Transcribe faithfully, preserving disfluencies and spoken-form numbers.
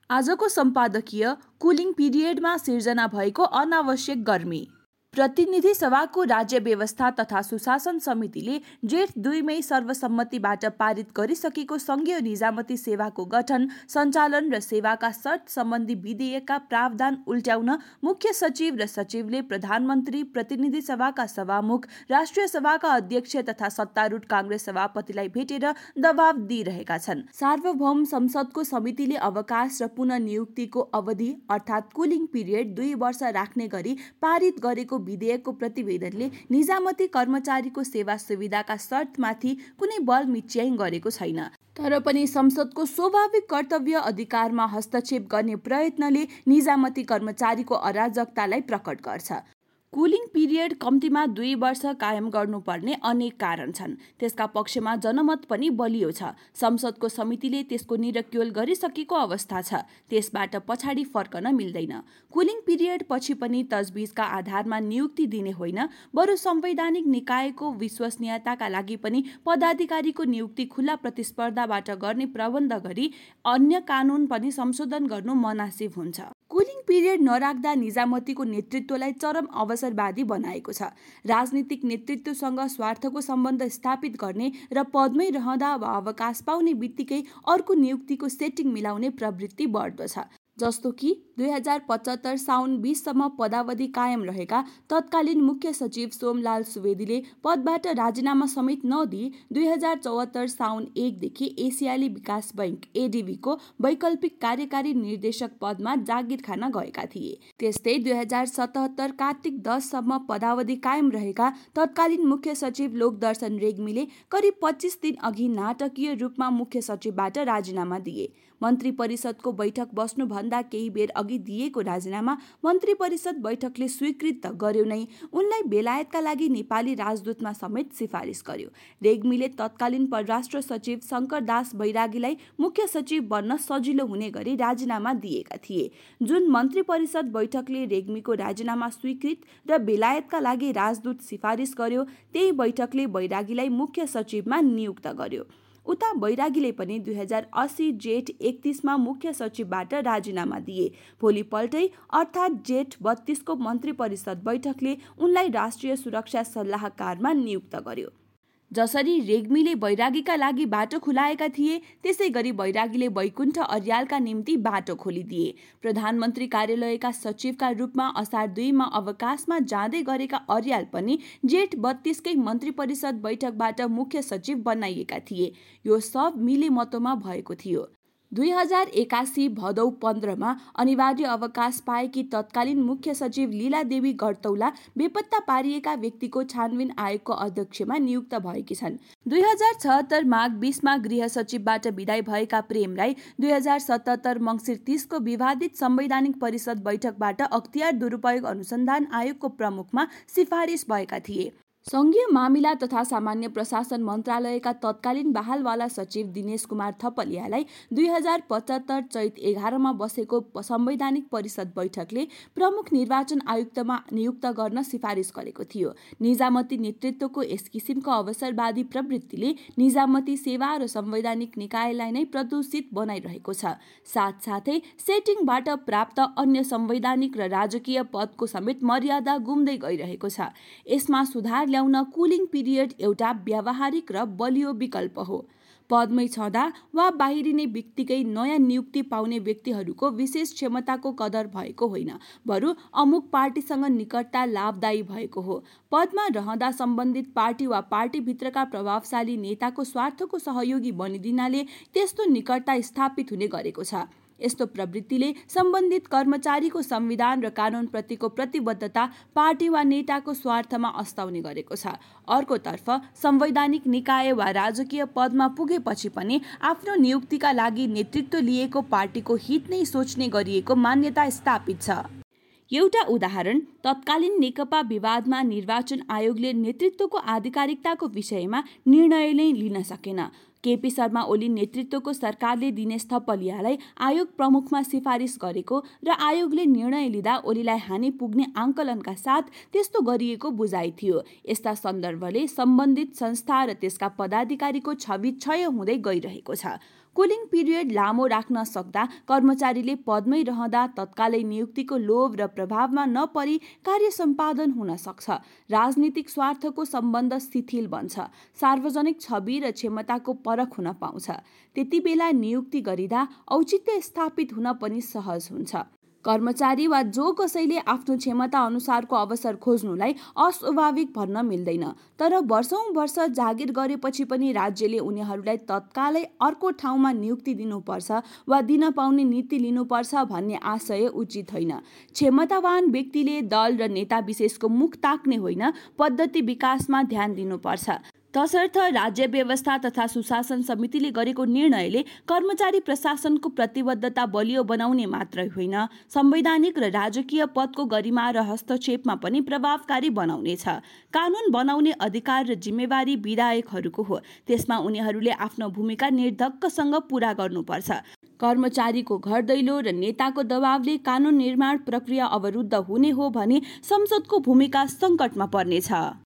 आजको सम्पादकीय कुलिङ पिरियडमा सिर्जना भएको अनावश्यक गर्मी। प्रतिनिधि सभाको राज्य व्यवस्था तथा सुशासन समितिले जेठ दुई मई सर्वसम्मतिबाट पारित गरिसकेको सङ्घीय निजामती सेवाको गठन, सञ्चालन र सेवाका शर्त सम्बन्धी विधेयकका प्रावधान उल्ट्याउन मुख्य सचिव र सचिवले प्रधानमन्त्री, प्रतिनिधि सभाका सभामुख, राष्ट्रिय सभाका अध्यक्ष तथा सत्तारूढ काङ्ग्रेस सभापतिलाई भेटेर दबाव दिइरहेका छन्। सार्वभौम संसदको समितिले अवकाश र पुननियुक्तिको अवधि अर्थात् कुलिङ पिरियड दुई वर्ष राख्ने गरी पारित गरेको विधेयकको प्रतिवेदनले निजामती कर्मचारीको सेवा सुविधाका शर्तमाथि कुनै बल मिच्याइ गरेको छैन। तर पनि संसदको स्वाभाविक कर्तव्य अधिकारमा हस्तक्षेप गर्ने प्रयत्नले निजामती कर्मचारीको अराजकतालाई प्रकट गर्छ। कुलिङ पिरियड कम्तीमा दुई वर्ष कायम गर्नुपर्ने अनेक कारण छन्। त्यसका पक्षमा जनमत पनि बलियो छ। संसदको समितिले त्यसको निरक्योल गरिसकेको अवस्था छ। त्यसबाट पछाडि फर्कन मिल्दैन। कुलिङ पिरियड पछि पनि तजबिजका आधारमा नियुक्ति दिने होइन, बरु संवैधानिक निकायको विश्वसनीयताका लागि पनि पदाधिकारीको नियुक्ति खुला प्रतिस्पर्धाबाट गर्ने प्रबन्ध गरी अन्य कानुन पनि संशोधन गर्नु मनासिब हुन्छ। कुलिङ पिरियड नराख्दा निजामतीको नेतृत्वलाई चरम अवसरवादी बनाएको छ। राजनीतिक नेतृत्वसँग स्वार्थको सम्बन्ध स्थापित गर्ने र पदमै रहँदा वा अवकाश पाउने बित्तिकै अर्को नियुक्तिको सेटिङ मिलाउने प्रवृत्ति बढ्दो छ। जस्तो कि दुई हजार पचहत्तर साउन बीससम्म पदावधि कायम रहेका तत्कालीन मुख्य सचिव सोमलाल सुवेदीले पदबाट राजीनामा समेत नदिई दुई हजार चौहत्तर साउन एकदेखि एसियाली विकास बैङ्क एडिबीको वैकल्पिक कार्यकारी निर्देशक पदमा जागिर खान गएका थिए। त्यस्तै दुई हजार सतहत्तर कार्तिक दससम्म पदावधि कायम रहेका तत्कालीन मुख्य सचिव लोकदर्शन रेग्मीले करिब पच्चिस दिन अघि नाटकीय रूपमा मुख्य सचिवबाट राजीनामा दिए। मन्त्री परिषदको बैठक बस्नुभन्दा केही बेर अघि दिएको राजीनामा मन्त्री परिषद बैठकले स्वीकृत त गर्यो नै, उनलाई बेलायतका लागि नेपाली राजदूतमा समेत सिफारिस गर्यो। रेग्मीले तत्कालीन परराष्ट्र सचिव शङ्करदास बैरागीलाई मुख्य सचिव बन्न सजिलो हुने गरी राजीनामा दिएका थिए। जुन मन्त्री परिषद बैठकले रेग्मीको राजीनामा स्वीकृत र बेलायतका लागि राजदूत सिफारिस गर्यो, त्यही बैठकले बैरागीलाई मुख्य सचिवमा नियुक्त गर्यो। उता बैरागीले पनि दुई हजार अस्सी जेठ एकतिसमा मुख्य सचिवबाट राजीनामा दिए। भोलिपल्टै अर्थात् जेठ बत्तीसको मन्त्री परिषद बैठकले उनलाई राष्ट्रिय सुरक्षा सल्लाहकारमा नियुक्त गर्यो। जसरी रेग्मीले बैरागीका लागि बाटो खुलाएका थिए, त्यसै गरी बैरागीले वैकुण्ठ अर्यालका निम्ति बाटो खोलिदिए। प्रधानमन्त्री कार्यालयका सचिवका रूपमा असार दुईमा अवकाशमा जाँदै गरेका अर्याल पनि जेठ बत्तीसकै मन्त्री परिषद बैठकबाट मुख्य सचिव बनाइएका थिए। यो सब मिलेमतोमा भएको थियो। दुई हजार एकासी भदौ पन्ध्रमा अनिवार्य अवकाश पाएकी तत्कालीन मुख्य सचिव लीलादेवी गर्तौला बेपत्ता पारिएका व्यक्तिको छानबिन आयोगको अध्यक्षमा नियुक्त भएकी छन्। दुई हजार छहत्तर माघ बीसमा गृह सचिवबाट विदाई भएका प्रेम राई दुई हजार सतहत्तर मङ्सिर तीसको विवादित संवैधानिक परिषद बैठकबाट अख्तियार दुरुपयोग अनुसन्धान आयोगको प्रमुखमा सिफारिस भएका थिए। सङ्घीय मामिला तथा सामान्य प्रशासन मन्त्रालयका तत्कालीन बहालवाला सचिव दिनेश कुमार थपलियालाई दुई हजार पचहत्तर चैत एघारमा बसेको संवैधानिक परिषद बैठकले प्रमुख निर्वाचन आयुक्तमा नियुक्त गर्न सिफारिस गरेको थियो। निजामती नेतृत्वको यस किसिमको अवसरवादी प्रवृत्तिले निजामती सेवा र संवैधानिक निकायलाई नै प्रदूषित बनाइरहेको छ। साथसाथै सेटिङबाट प्राप्त अन्य संवैधानिक र राजकीय पदको समेत मर्यादा गुम्दै गइरहेको छ। यसमा सुधार ल्याउन कुलिङ पिरियड एउटा व्यावहारिक र बलियो विकल्प हो। पदमै छँदा वा बाहिरिने बित्तिकै नयाँ नियुक्ति पाउने व्यक्तिहरूको विशेष क्षमताको कदर भएको होइन, बरु अमुक पार्टीसँग निकटता लाभदायी भएको हो। पदमा रहँदा सम्बन्धित पार्टी वा पार्टीभित्रका प्रभावशाली नेताको स्वार्थको सहयोगी बनिदिनाले त्यस्तो निकटता स्थापित हुने गरेको छ। यस्तो प्रवृत्तिले सम्बन्धित कर्मचारीको संविधान र कानुनप्रतिको प्रतिबद्धता पार्टी वा नेताको स्वार्थमा अस्ताउने गरेको छ। अर्कोतर्फ संवैधानिक निकाय वा राजकीय पदमा पुगेपछि पनि आफ्नो नियुक्तिका लागि नेतृत्व लिएको पार्टीको हित नै सोच्ने गरिएको मान्यता स्थापित छ। एउटा उदाहरण, तत्कालीन नेकपा विवादमा निर्वाचन आयोगले नेतृत्वको आधिकारिकताको विषयमा निर्णय नै लिन सकेन। केपी शर्मा ओली नेतृत्वको सरकारले दिनेश थपलियालाई आयोग प्रमुखमा सिफारिस गरेको र आयोगले निर्णय लिँदा ओलीलाई हानि पुग्ने आंकलनका साथ त्यस्तो गरिएको बुझाइ थियो। यस्ता सन्दर्भले सम्बन्धित संस्था र त्यसका पदाधिकारीको छवि क्षय हुँदै गइरहेको छ। कुलिङ पिरियड लामो राख्न सक्दा कर्मचारीले पदमै रहँदा तत्कालै नियुक्तिको लोभ र प्रभावमा नपरी कार्य सम्पादन हुन सक्छ। राजनीतिक स्वार्थको सम्बन्ध शिथिल बन्छ, सार्वजनिक छवि र क्षमताको परख हुन पाउँछ। त्यति बेला नियुक्ति गरिँदा औचित्य स्थापित हुन पनि सहज हुन्छ। कर्मचारी वा जो कसैले आफ्नो क्षमता अनुसारको अवसर खोज्नुलाई अस्वाभाविक भन्न मिल्दैन, तर वर्षौं वर्ष जागिर गरेपछि पनि राज्यले उनीहरूलाई तत्कालै अर्को ठाउँमा नियुक्ति दिनुपर्छ वा दिन पाउने नीति लिनुपर्छ भन्ने आशय उचित होइन। क्षमतावान व्यक्तिले दल र नेता विशेषको मुख ताक्ने होइन, पद्धति विकासमा ध्यान दिनुपर्छ। तसर्थ राज्य व्यवस्था तथा सुशासन समितिले गरेको निर्णयले कर्मचारी प्रशासनको प्रतिबद्धता बलियो बनाउने मात्रै होइन, संवैधानिक र राजकीय पदको गरिमा र हस्तक्षेपमा पनि प्रभावकारी बनाउनेछ। कानुन बनाउने अधिकार र जिम्मेवारी विधायकहरूको हो, त्यसमा उनीहरूले आफ्नो भूमिका निर्धक्कसँग पूरा गर्नुपर्छ। कर्मचारीको घर दैलो र नेताको दबावले कानुन निर्माण प्रक्रिया अवरुद्ध हुने हो भने संसदको भूमिका सङ्कटमा पर्नेछ।